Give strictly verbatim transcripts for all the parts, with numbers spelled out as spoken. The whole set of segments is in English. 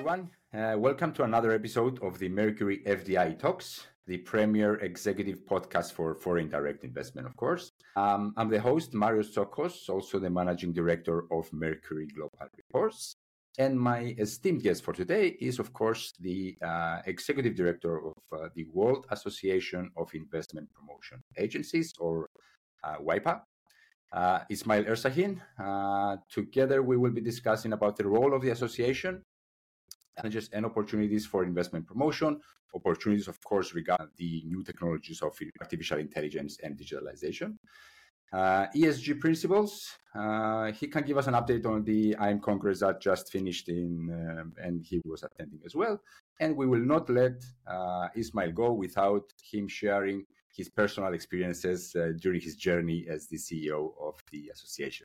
everyone. Uh, welcome to another episode of the Mercury F D I Talks, the premier executive podcast for foreign direct investment, of course. Um, I'm the host, Marios Tsokos, also the managing director of Mercury Global Reports. And my esteemed guest for today is, of course, the uh, executive director of uh, the World Association of Investment Promotion Agencies, or uh, WIPA. Uh, Ismail Ersahin. Uh, together, we will be discussing about the role of the association, challenges and opportunities for investment promotion, opportunities, of course, regarding the new technologies of artificial intelligence and digitalization. Uh, E S G principles. Uh, he can give us an update on the I M Congress that just finished in, um, and he was attending as well. And we will not let uh, Ismail go without him sharing his personal experiences uh, during his journey as the C E O of the association.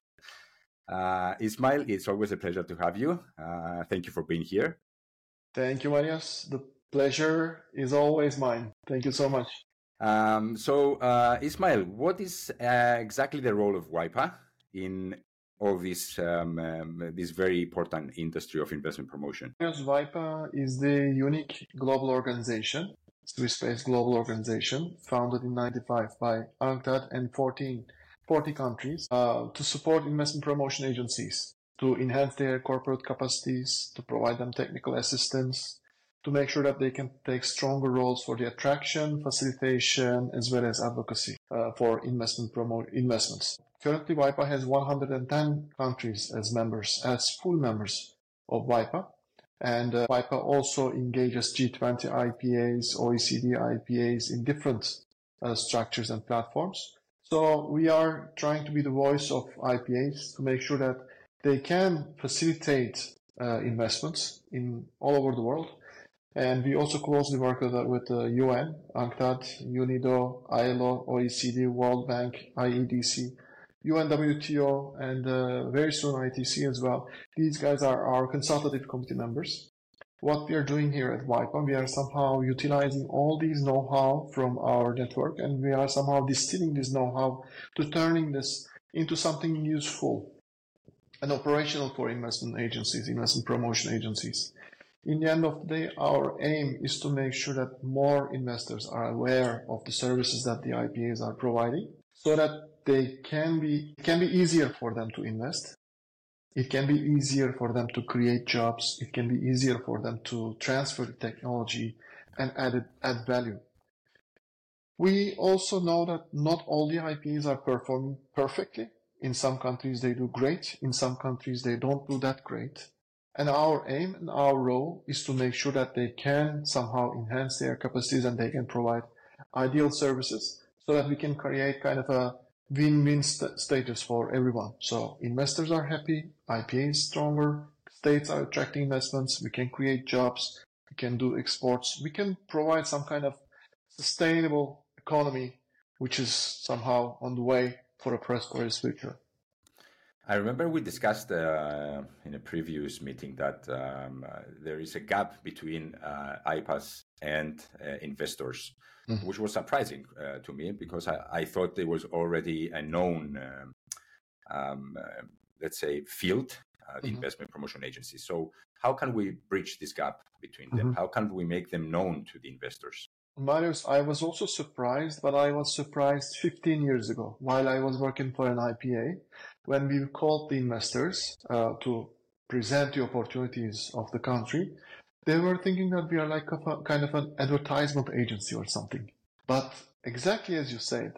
Uh, Ismail, it's always a pleasure to have you. Uh, thank you for being here. Thank you, Marios. The pleasure is always mine. Thank you so much. Um, so, uh, Ismail, what is uh, exactly the role of WIPA in all this um, um, this very important industry of investment promotion? WIPA is the unique global organization, Swiss-based global organization, founded in ninety-five by UNCTAD and fourteen, forty countries uh, to support investment promotion agencies, to enhance their corporate capacities, to provide them technical assistance, to make sure that they can take stronger roles for the attraction, facilitation, as well as advocacy uh, for investment promo- investments. Currently, WIPA has one hundred ten countries as members, as full members of WIPA. And uh, WIPA also engages G twenty I P As, O E C D I P As in different uh, structures and platforms. So we are trying to be the voice of I P As to make sure that they can facilitate uh, investments in all over the world. And we also closely work with, uh, with the U N, UNCTAD, UNIDO, I L O, O E C D, World Bank, I E D C, U N W T O, and uh, very soon I T C as well. These guys are our consultative committee members. What we are doing here at WIPA, we are somehow utilizing all these know-how from our network, and we are somehow distilling this know-how to turning this into something useful and operational for investment agencies, investment promotion agencies. In the end of the day, our aim is to make sure that more investors are aware of the services that the I P As are providing, so that they can be, it can be easier for them to invest. It can be easier for them to create jobs. It can be easier for them to transfer the technology and add, add value. We also know that not all the I P As are performing perfectly. In some countries, they do great. In some countries, they don't do that great. And our aim and our role is to make sure that they can somehow enhance their capacities and they can provide ideal services so that we can create kind of a win-win st- status for everyone. So investors are happy, I P As stronger, states are attracting investments, we can create jobs, we can do exports, we can provide some kind of sustainable economy which is somehow on the way for a prosperous future. I remember we discussed uh, in a previous meeting that um, uh, there is a gap between uh, I P As and uh, investors, mm-hmm. which was surprising uh, to me because I, I thought there was already a known, um, um, uh, let's say, field, uh, the mm-hmm. investment promotion agencies. So how can we bridge this gap between them? Mm-hmm. How can we make them known to the investors? Marius, I was also surprised, but I was surprised fifteen years ago while I was working for an I P A. When we called the investors uh, to present the opportunities of the country, they were thinking that we are like a kind of an advertisement agency or something. But exactly as you said,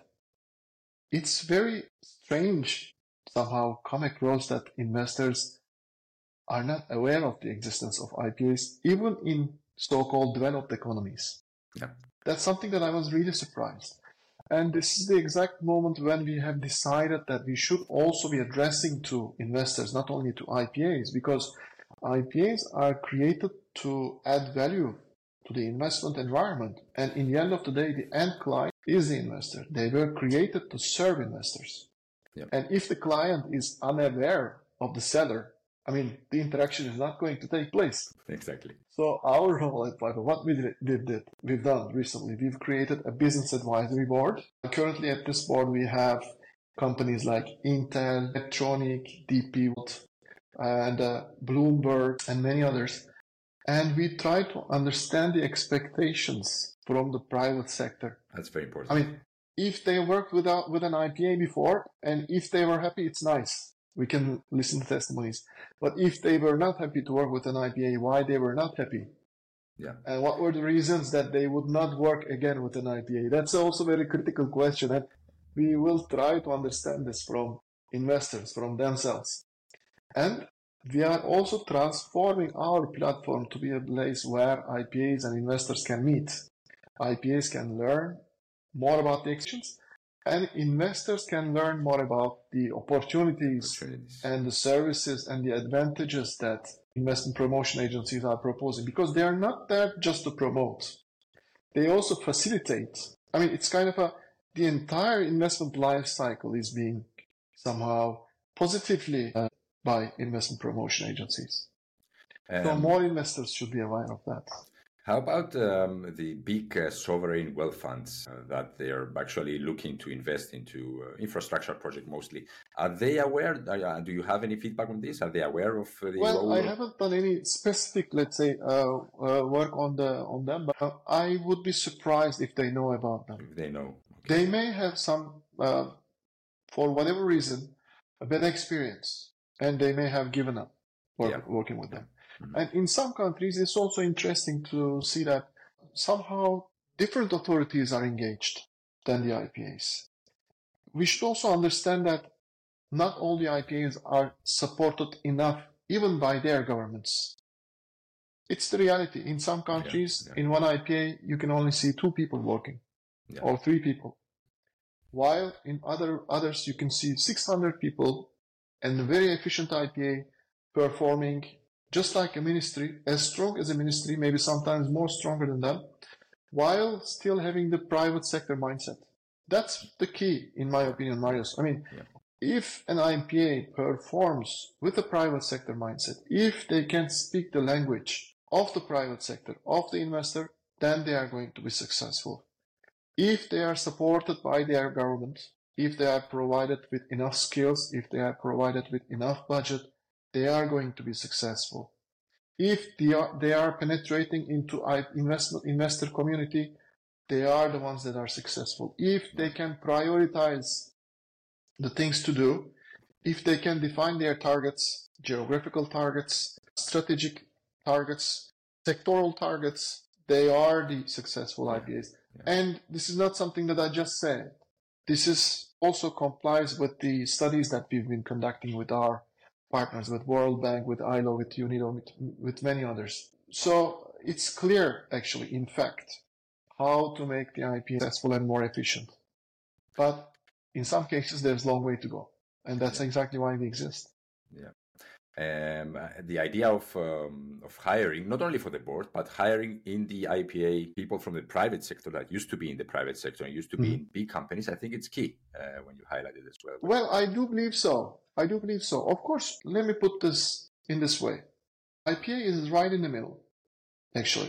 it's very strange somehow come across that investors are not aware of the existence of I P As, even in so-called developed economies. Yeah. That's something that I was really surprised. And this is the exact moment when we have decided that we should also be addressing to investors, not only to I P As, because I P As are created to add value to the investment environment. And in the end of the day, the end client is the investor. They were created to serve investors. Yep. And if the client is unaware of the seller, I mean, the interaction is not going to take place. Exactly. So our role at WIPA, what we did, did, did, we've done recently, we've created a business advisory board. Currently at this board, we have companies like Intel, Electronic, D P, and uh, Bloomberg, and many others. And we try to understand the expectations from the private sector. That's very important. I mean, if they worked with, a, with an I P A before, and if they were happy, it's nice. We can listen to testimonies. But if they were not happy to work with an I P A, why they were not happy? Yeah. And what were the reasons that they would not work again with an I P A? That's also a very critical question. And we will try to understand this from investors, from themselves. And we are also transforming our platform to be a place where I P As and investors can meet. I P As can learn more about the exchange, and investors can learn more about the opportunities, opportunities and the services and the advantages that investment promotion agencies are proposing, because they are not there just to promote. They also facilitate. I mean, it's kind of a, the entire investment life cycle is being somehow positively uh, by investment promotion agencies. Um, so more investors should be aware of that. How about um, the big uh, sovereign wealth funds uh, that they are actually looking to invest into uh, infrastructure projects mostly? Are they aware? Uh, do you have any feedback on this? Are they aware of uh, the Well, role? I haven't done any specific, let's say, uh, uh, work on the on them, but uh, I would be surprised if they know about them. If they know. Okay. They may have some, uh, for whatever reason, a bad experience, and they may have given up work, yeah. working with them. Mm-hmm. And in some countries, it's also interesting to see that somehow different authorities are engaged than the I P As. We should also understand that not all the I P As are supported enough, even by their governments. It's the reality. In some countries, yeah, yeah. in one I P A, you can only see two people working, yeah. or three people. While in other others, you can see six hundred people and a very efficient I P A performing just like a ministry, as strong as a ministry, maybe sometimes more stronger than them, while still having the private sector mindset. That's the key, in my opinion, Marius. I mean, yeah. if an I P A performs with a private sector mindset, if they can speak the language of the private sector, of the investor, then they are going to be successful. If they are supported by their government, if they are provided with enough skills, if they are provided with enough budget, they are going to be successful. If they are, they are penetrating into investment investor community, they are the ones that are successful. If they can prioritize the things to do, if they can define their targets, geographical targets, strategic targets, sectoral targets, they are the successful I P As. Yeah. And this is not something that I just said. This is also complies with the studies that we've been conducting with our partners, with World Bank, with I L O, with UNIDO, with, with many others. So it's clear, actually, in fact, how to make the I P A successful and more efficient. But in some cases, there's a long way to go. And that's yeah. exactly why we exist. Yeah. Um, the idea of um, of hiring, not only for the board, but hiring in the I P A people from the private sector that used to be in the private sector and used to be mm-hmm. in big companies, I think it's key uh, when you highlight it as well. Well, I do believe so. I do believe so. Of course, let me put this in this way. I P A is right in the middle, actually.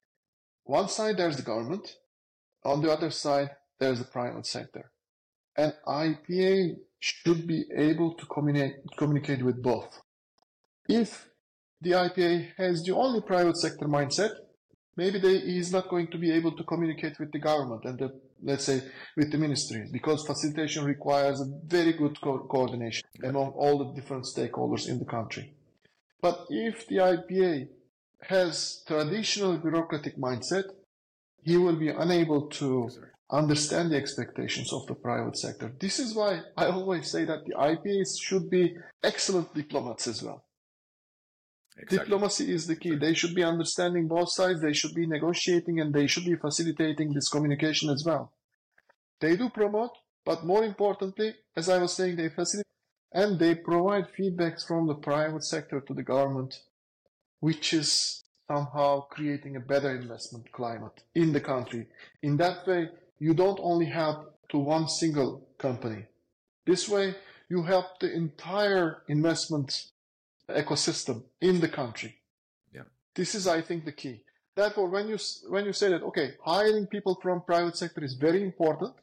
One side, there's the government. On the other side, there's the private sector. And I P A should be able to communicate, communicate with both. If the I P A has the only private sector mindset, maybe they, he is not going to be able to communicate with the government and, the, let's say, with the ministries, because facilitation requires a very good co- coordination among all the different stakeholders in the country. But if the I P A has traditional bureaucratic mindset, he will be unable to understand the expectations of the private sector. This is why I always say that the I P As should be excellent diplomats as well. Exactly. Diplomacy is the key. They should be understanding both sides, they should be negotiating, and they should be facilitating this communication as well. They do promote, but more importantly, as I was saying, they facilitate and they provide feedbacks from the private sector to the government, which is somehow creating a better investment climate in the country. In that way, you don't only help to one single company. This way, you help the entire investment ecosystem in the country. Yeah. This is, I think, the key. Therefore, when you when you say that, okay, hiring people from private sector is very important,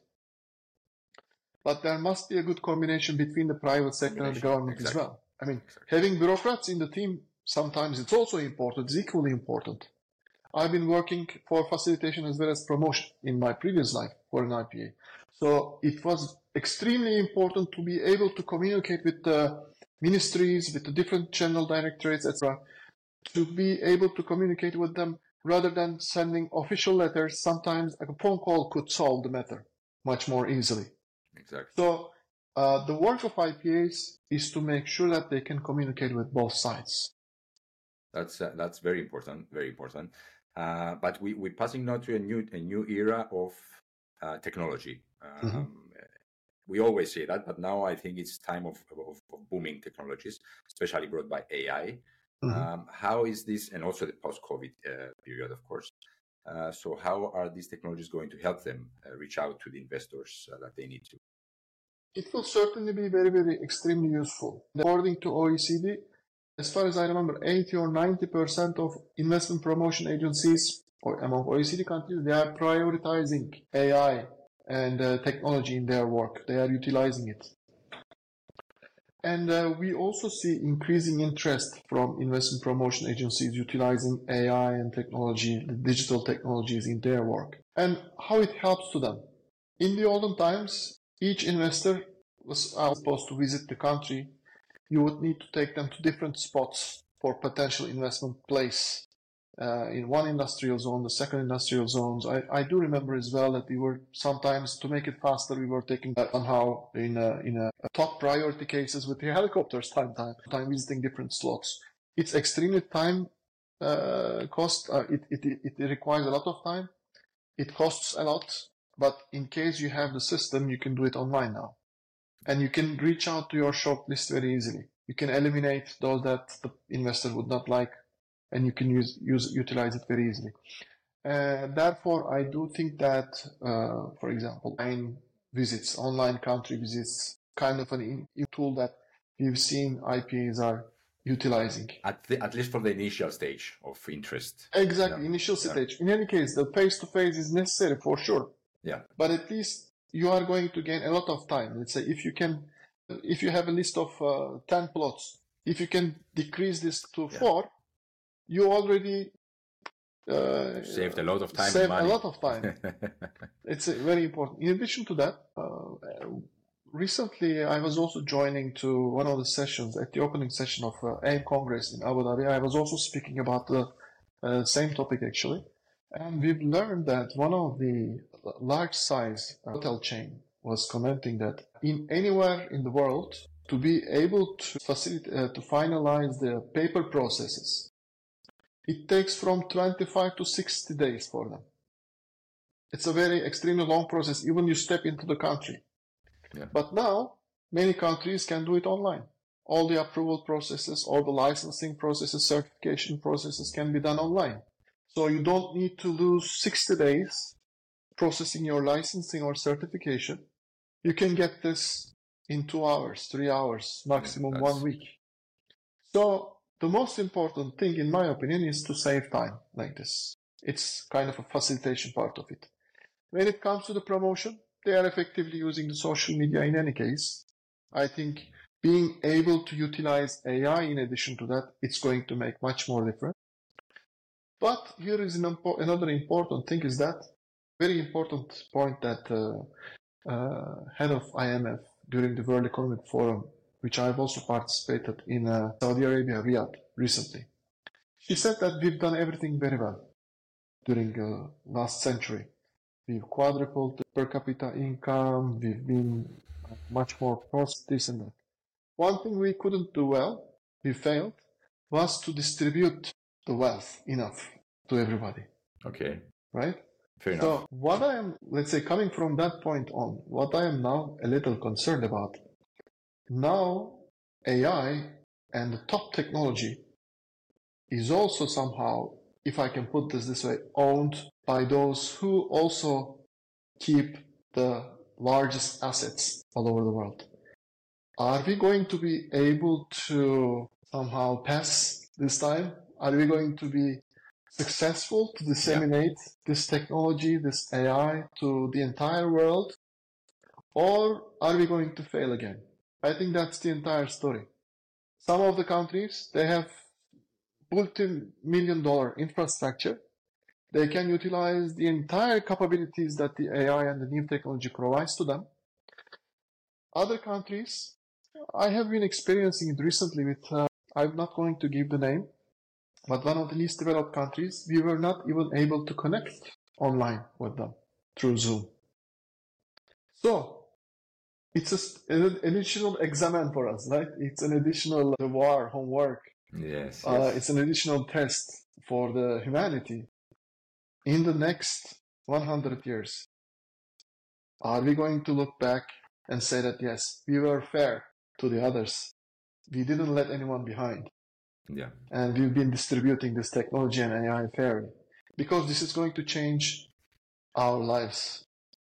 but there must be a good combination between the private sector and the government exactly. as well. I mean, exactly. having bureaucrats in the team sometimes it's also important, it's equally important. I've been working for facilitation as well as promotion in my previous life for an I P A. So it was extremely important to be able to communicate with the ministries, with the different general directorates, et cetera, to be able to communicate with them rather than sending official letters. Sometimes a phone call could solve the matter much more easily. Exactly. So uh, the work of I P As is to make sure that they can communicate with both sides. That's uh, that's very important, very important. Uh, but we, we're passing now to a new a new era of uh, technology. Um, mm-hmm. We always say that, but now I think it's time of, of, of booming technologies, especially brought by A I. Mm-hmm. Um, how is this, and also the post-COVID uh, period, of course. Uh, so how are these technologies going to help them uh, reach out to the investors uh, that they need to? It will certainly be very, very extremely useful. According to O E C D, as far as I remember, eighty or ninety percent of investment promotion agencies or among O E C D countries, they are prioritizing A I and uh, technology in their work. They are utilizing it. And uh, we also see increasing interest from investment promotion agencies utilizing A I and technology, the digital technologies in their work. And how it helps to them. In the olden times, each investor was supposed to visit the country. You would need to take them to different spots for potential investment place. Uh, in one industrial zone, the second industrial zones. I, I do remember as well that we were sometimes, to make it faster, we were taking that somehow in a, in a, a top priority cases with the helicopters time, time, time visiting different slots. It's extremely time uh, cost. Uh, it, it, it requires a lot of time. It costs a lot, but in case you have the system, you can do it online now. And you can reach out to your short list very easily. You can eliminate those that the investor would not like, and you can use, use utilize it very easily. Uh, therefore, I do think that, uh, for example, online visits, online country visits, kind of an in, tool that we've seen I P As are utilizing. At, the, at least for the initial stage of interest. Exactly, yeah. initial yeah. stage. In any case, the face-to-face is necessary for sure. Yeah. But at least you are going to gain a lot of time. Let's say if you can, if you have a list of uh, ten plots, if you can decrease this to yeah. four, you already uh, saved a lot of time. Saved and money. a lot of time. It's uh, very important. In addition to that, uh, recently I was also joining to one of the sessions at the opening session of uh, AIM Congress in Abu Dhabi. I was also speaking about the uh, same topic actually, and we've learned that one of the large size hotel chain was commenting that in anywhere in the world, to be able to facilitate uh, to finalize the paper processes, it takes from twenty-five to sixty days for them. It's a very extremely long process, even you step into the country. Yeah. But now, many countries can do it online. All the approval processes, all the licensing processes, certification processes can be done online. So you don't need to lose sixty days processing your licensing or certification. You can get this in two hours, three hours, maximum yeah, one week. So the most important thing, in my opinion, is to save time like this. It's kind of a facilitation part of it. When it comes to the promotion, they are effectively using the social media in any case. I think being able to utilize A I in addition to that, it's going to make much more difference. But here is an impo- another important thing is that, very important point that uh, uh, head of I M F during the World Economic Forum, which I've also participated in uh, Saudi Arabia, Riyadh, recently. She said that we've done everything very well during uh, last century. We've quadrupled the per capita income, we've been much more prosperous, this and that. One thing we couldn't do well, we failed, was to distribute the wealth enough to everybody. Okay. Right? Fair enough. So what I am, let's say, coming from that point on, what I am now a little concerned about, now A I and the top technology is also somehow, if I can put this this way, owned by those who also keep the largest assets all over the world. Are we going to be able to somehow pass this time? Are we going to be successful to disseminate yeah. this technology, this A I to the entire world? Or are we going to fail again? I think that's the entire story. Some of the countries, they have multi-million dollar infrastructure. They can utilize the entire capabilities that the A I and the new technology provides to them. Other countries, I have been experiencing it recently with, uh, I'm not going to give the name, but one of the least developed countries, we were not even able to connect online with them through Zoom. So it's a, an additional examen for us, right? It's an additional devoir, homework. Yes, Uh, yes. it's an additional test for the humanity. In the next one hundred years, are we going to look back and say that, yes, we were fair to the others. We didn't let anyone behind. Yeah. And we've been distributing this technology and A I fairly. Because this is going to change our lives.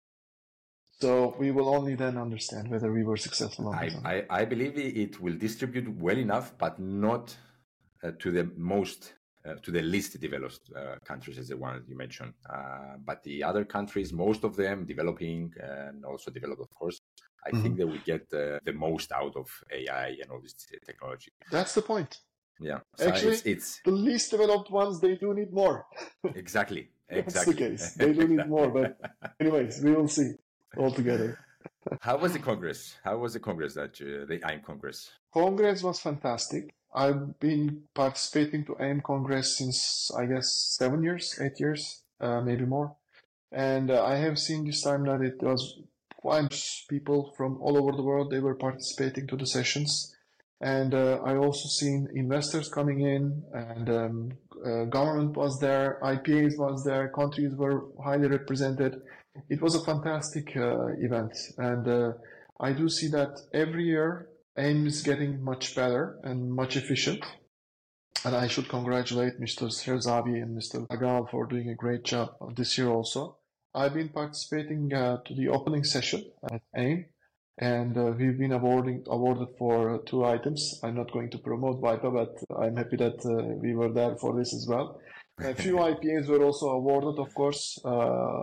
So we will only then understand whether we were successful or not. I, I, I believe it will distribute well enough, but not uh, to the most, uh, to the least developed uh, countries as the one you mentioned. Uh, but the other countries, most of them developing and also developed, of course, I mm-hmm. think they will get uh, the most out of A I and all this technology. That's the point. Yeah. So Actually, it's, it's... the least developed ones, they do need more. Exactly. Exactly. That's the case. They do need more. But anyways, we will see altogether. How was the Congress? How was the Congress, that uh, the A I M Congress? Congress was fantastic. I've been participating to A I M Congress since, I guess, seven years, eight years, uh, maybe more. And uh, I have seen this time that it was quite people from all over the world. They were participating to the sessions. And uh, I also seen investors coming in, and um, uh, government was there, I P As was there, countries were highly represented. It was a fantastic uh, event, and uh, I do see that every year A I M is getting much better and much efficient. And I should congratulate Mister Sherzavi and Mister Agal for doing a great job this year also. I've been participating uh, to the opening session at A I M. And uh, we've been awarding, awarded for uh, two items. I'm not going to promote WIPA, but I'm happy that uh, we were there for this as well. A few I P As were also awarded, of course, uh,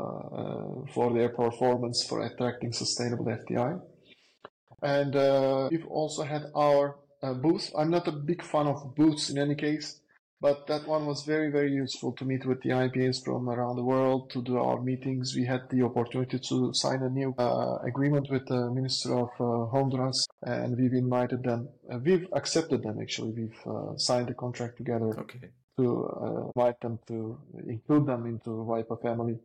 uh, for their performance for attracting sustainable F D I. And uh, we've also had our uh, booth. I'm not a big fan of booths in any case, but that one was very, very useful to meet with the I P As from around the world, to do our meetings. We had the opportunity to sign a new uh, agreement with the Minister of uh, Honduras, and we've invited them. Uh, we've accepted them, actually. We've uh, signed a contract together okay. to uh, invite them, to include them into WIPA family.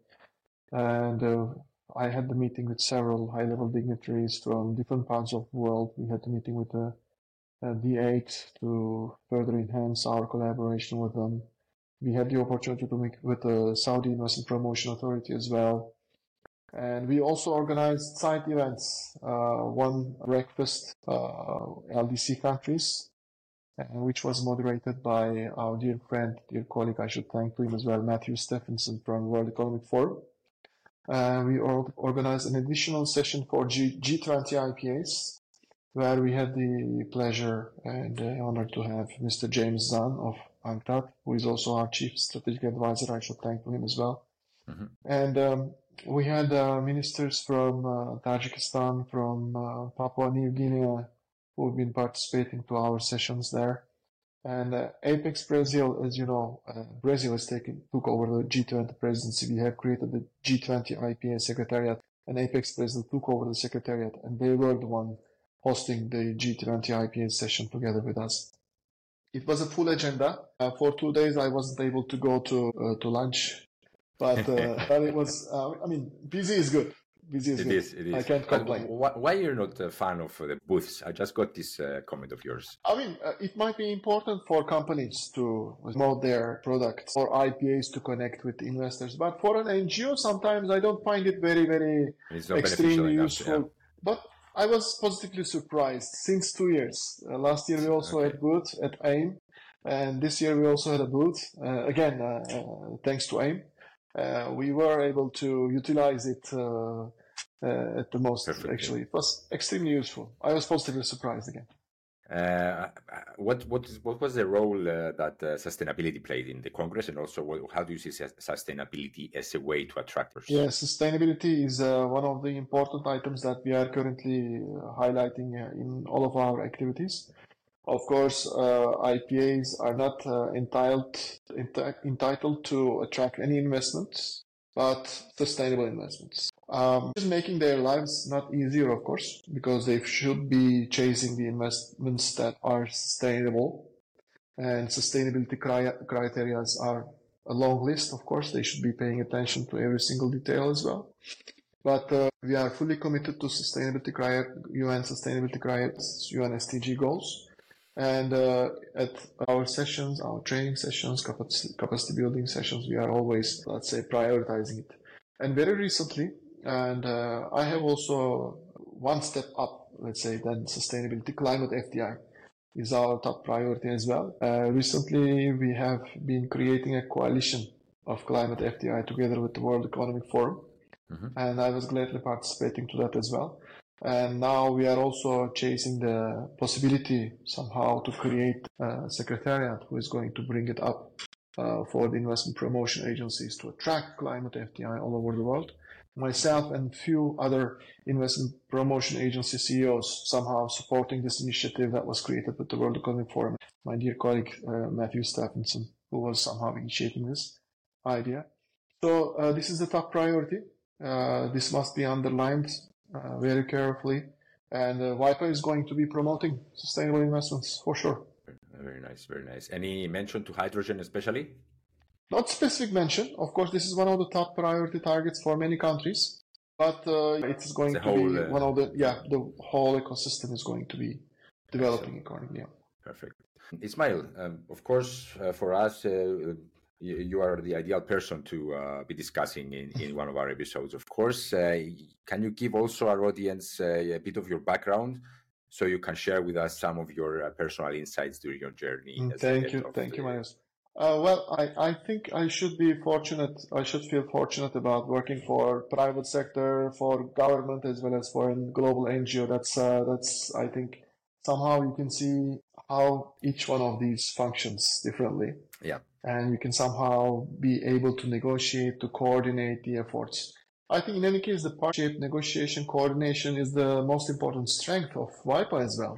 And uh, I had the meeting with several high-level dignitaries from different parts of the world. We had the meeting with the Uh, D eight to further enhance our collaboration with them. We had the opportunity to meet with the Saudi Investment Promotion Authority as well. And we also organized side events, uh, one breakfast, uh, L D C countries, uh, which was moderated by our dear friend, dear colleague, I should thank to him as well, Matthew Stephenson from World Economic Forum. Uh, we organized an additional session for G G20 I P As, where we had the pleasure and the honor to have Mister James Zahn of UNCTAD, who is also our Chief Strategic Advisor. I should thank him as well. Mm-hmm. And um, we had uh, ministers from uh, Tajikistan, from uh, Papua New Guinea, who have been participating to our sessions there. And uh, Apex Brazil, as you know, uh, Brazil has taken, took over the G twenty presidency. We have created the G twenty I P A Secretariat, and Apex Brazil took over the Secretariat, and they were the one hosting the G twenty I P A session together with us. It was a full agenda. Uh, for two days, I wasn't able to go to uh, to lunch, but, uh, but it was. Uh, I mean, busy is good. Busy is it good. Is, it is. I can't complain. Why, why you're not a fan of the booths? I just got this uh, comment of yours. I mean, uh, it might be important for companies to promote their products, or I P As to connect with investors. But for an N G O, sometimes I don't find it very, very extremely useful. Enough, yeah. But I was positively surprised since two years. Uh, last year we also okay. had booth at A I M, and this year we also had a booth. Uh, again, uh, uh, thanks to A I M, uh, we were able to utilize it uh, uh, at the most. Perfectly. Actually, it was extremely useful. I was positively surprised again. Uh, what what what was the role uh, that uh, sustainability played in the Congress, and also what, how do you see sustainability as a way to attract? Yes, sustainability is uh, one of the important items that we are currently highlighting uh, in all of our activities. Of course, uh, I P As are not uh, entitled enti- entitled to attract any investments, but sustainable investments. Um, just making their lives not easier, of course, because they should be chasing the investments that are sustainable, and sustainability cri- criteria are a long list. Of course, they should be paying attention to every single detail as well. But uh, we are fully committed to sustainability criteria, U N sustainability criteria, U N S D G goals. And uh, at our sessions, our training sessions, capacity, capacity building sessions, we are always, let's say, prioritizing it. And very recently, and uh, I have also one step up, let's say, than sustainability, climate F D I is our top priority as well. Uh, recently, we have been creating a coalition of climate F D I together with the World Economic Forum. Mm-hmm. And I was gladly participating to that as well. And now we are also chasing the possibility somehow to create a secretariat who is going to bring it up uh, for the investment promotion agencies to attract climate F D I all over the world. Myself and few other investment promotion agency C E Os somehow supporting this initiative that was created with the World Economic Forum. My dear colleague uh, Matthew Stephenson, who was somehow initiating this idea. So uh, this is the top priority. Uh, this must be underlined uh, very carefully, and uh, W I P A is going to be promoting sustainable investments for sure. Very nice, very nice. Any mention to hydrogen especially? Not specific mention. Of course, this is one of the top priority targets for many countries, but uh, it is going the to whole, be uh, one of the, yeah, the whole ecosystem is going to be developing accordingly. Yeah. Perfect. Ismail, um, of course, uh, for us, uh, you are the ideal person to uh, be discussing in, in one of our episodes, of course. Uh, can you give also our audience uh, a bit of your background so you can share with us some of your uh, personal insights during your journey? Mm, thank you. Thank the... you, Marius. Uh, well, I, I think I should be fortunate. I should feel fortunate about working for private sector, for government, as well as for a global N G O. That's, uh, that's, I think, somehow you can see how each one of these functions differently. Yeah. And you can somehow be able to negotiate, to coordinate the efforts. I think in any case, the partnership, negotiation, coordination is the most important strength of W I P A as well.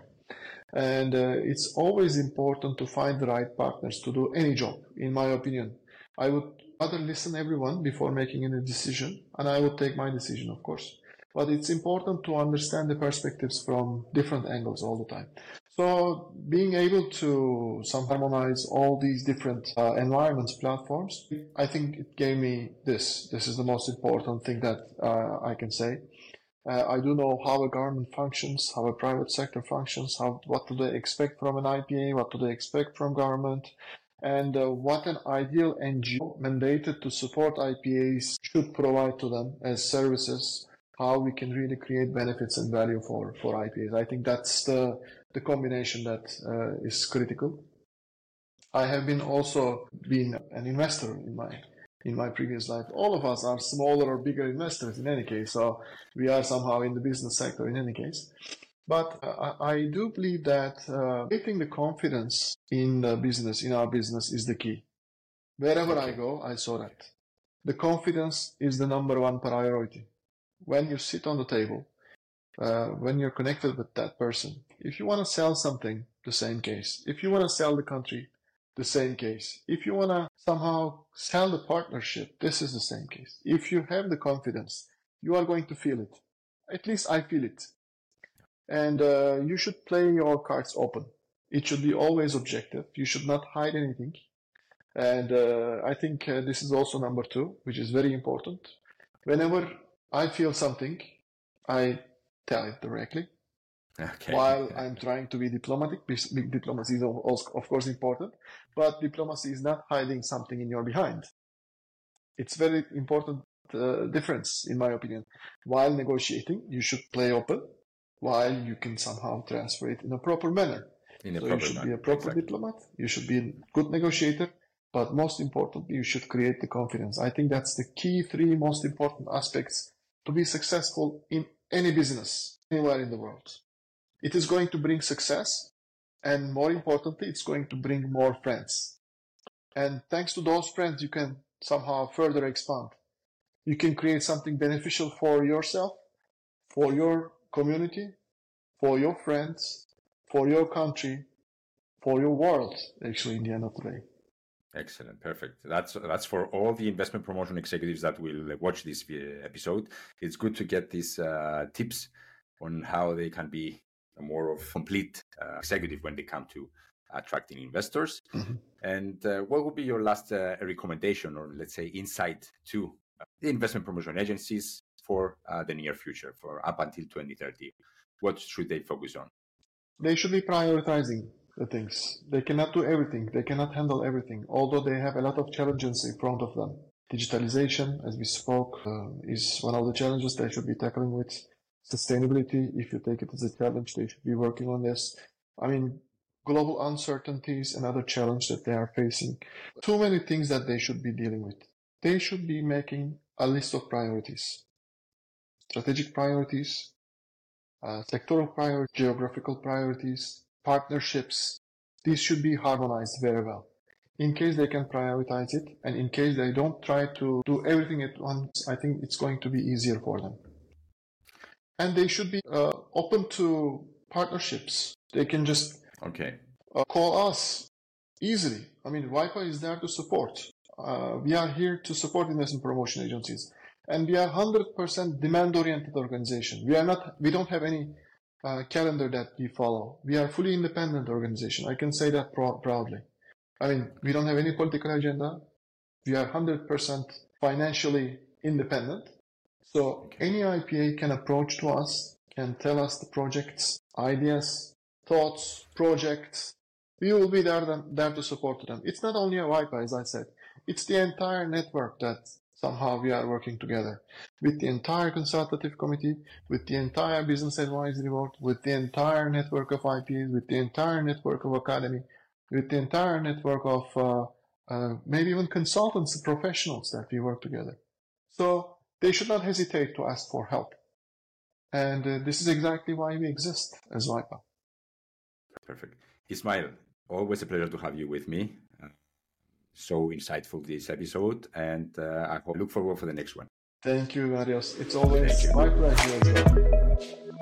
And uh, it's always important to find the right partners to do any job, in my opinion. I would rather listen everyone before making any decision, and I would take my decision, of course. But it's important to understand the perspectives from different angles all the time. So being able to some harmonize all these different uh, environments, platforms, I think it gave me this. This is the most important thing that uh, I can say. Uh, I do know how a government functions, how a private sector functions, how what do they expect from an I P A, what do they expect from government, and uh, what an ideal N G O mandated to support I P As should provide to them as services, how we can really create benefits and value for, for I P As. I think that's the, the combination that uh, is critical. I have been also been an investor in my in my previous life. All of us are smaller or bigger investors in any case, so we are somehow in the business sector in any case. But uh, I do believe that uh, getting the confidence in the business, in our business, is the key. Wherever okay. I go, I saw that. The confidence is the number one priority. When you sit on the table, uh, when you're connected with that person, if you want to sell something, the same case. If you want to sell the country, the same case. If you want to somehow sell the partnership, this is the same case. If you have the confidence, you are going to feel it. At least I feel it. And uh, you should play your cards open. It should be always objective. You should not hide anything. And uh, I think uh, this is also number two, which is very important. Whenever I feel something, I tell it directly. Okay. While I'm trying to be diplomatic, diplomacy is of course important, but diplomacy is not hiding something in your behind. It's very important uh, difference, in my opinion. While negotiating, you should play open, while you can somehow transfer it in a proper manner. In a so proper you should manner. be a proper exactly. diplomat, you should be a good negotiator, but most importantly, you should create the confidence. I think that's the key three most important aspects to be successful in any business, anywhere in the world. It is going to bring success, and more importantly, it's going to bring more friends. And thanks to those friends, you can somehow further expand. You can create something beneficial for yourself, for your community, for your friends, for your country, for your world, actually, in the end of the day. Excellent. Perfect. That's that's for all the investment promotion executives that will watch this episode. It's good to get these uh, tips on how they can be a more of complete uh, executive when they come to attracting investors. Mm-hmm. And uh, what would be your last uh, recommendation, or let's say insight to uh, the investment promotion agencies for uh, the near future, for up until twenty thirty? What should they focus on? They should be prioritizing the things. They cannot do everything. They cannot handle everything, although they have a lot of challenges in front of them. Digitalization, as we spoke, uh, is one of the challenges they should be tackling with. Sustainability, if you take it as a challenge, they should be working on this. I mean, global uncertainties, another challenge that they are facing. Too many things that they should be dealing with. They should be making a list of priorities. Strategic priorities, uh, sectoral priorities, geographical priorities, partnerships. These should be harmonized very well. In case they can prioritize it, and in case they don't try to do everything at once, I think it's going to be easier for them. And they should be uh, open to partnerships. They can just okay. uh, call us easily. I mean, WIPA is there to support. Uh, we are here to support investment promotion agencies. And we are one hundred percent demand-oriented organization. We are not. We don't have any uh, calendar that we follow. We are fully independent organization. I can say that pr- proudly. I mean, we don't have any political agenda. We are one hundred percent financially independent. So okay. any I P A can approach to us, can tell us the projects, ideas, thoughts, projects. We will be there, then, there to support them. It's not only a WIPA, as I said. It's the entire network that somehow we are working together with the entire consultative committee, with the entire business advisory board, with the entire network of I P As, with the entire network of academy, with the entire network of uh, uh, maybe even consultants, professionals that we work together. So they should not hesitate to ask for help. And uh, this is exactly why we exist as WIPA. Perfect. Ismail, always a pleasure to have you with me. Uh, so insightful this episode, and uh, I hope look forward for the next one. Thank you, Marios. It's always my pleasure as well.